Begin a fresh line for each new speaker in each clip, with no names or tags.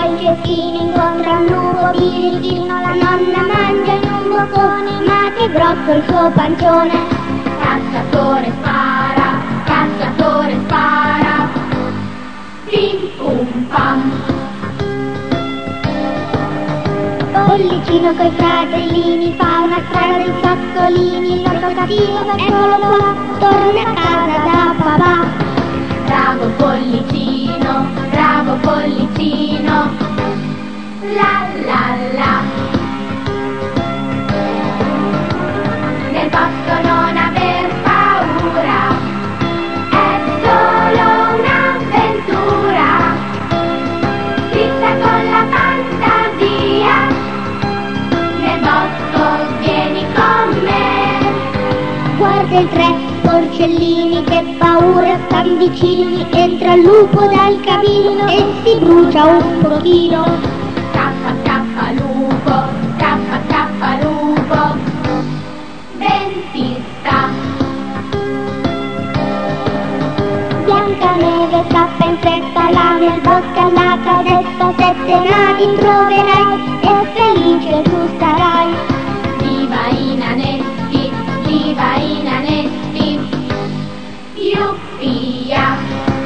il cecchino incontra un lupo birichino, la nonna mangia in un boccone, ma che grosso il suo pancione.
Cacciatore spara, pim pum pam.
Pollicino coi fratellini fa una strada di sassolini, il lotto cattivo, eccolo qua, torna a casa da papà.
Bravo pollicino, la la la. Nel bosco non aver paura, è solo un'avventura, scritta con la fantasia. Nel bosco vieni con me.
Guarda i tre porcellini, che paura, stan vicini, entra il lupo dal camino e si brucia un pochino.
Scappa lupo, dentista.
Biancaneve scappa in fretta, là nel bosco alla casetta, 7 nani troverai e felice tu sarai.
Viva i nanetti, yuppia.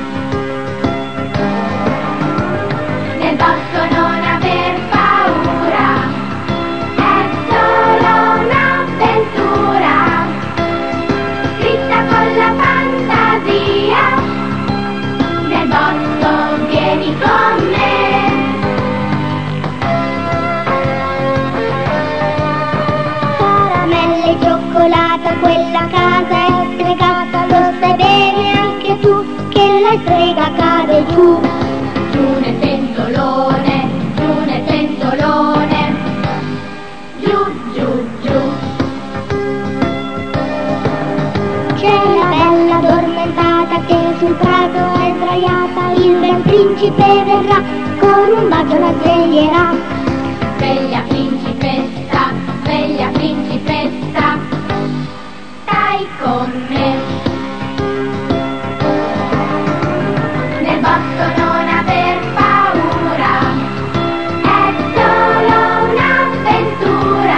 Nel bosco non aver paura, è solo un'avventura, scritta con la fantasia. Nel bosco vieni con me.
Caramelle e cioccolata, quella casa è stregata, lo sai bene anche tu che la strega cade giù.
Giù nel pentolone, giù.
C'è la bella addormentata che sul prato è sdraiata, il bel principe verrà, con un bacio la sveglierà.
Sveglia principessa, stai con me. Nel bosco non aver paura, è solo un'avventura,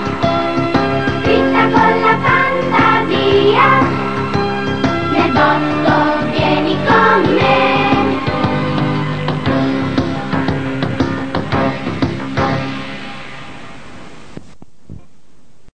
scritta con la fantasia. Nel bosco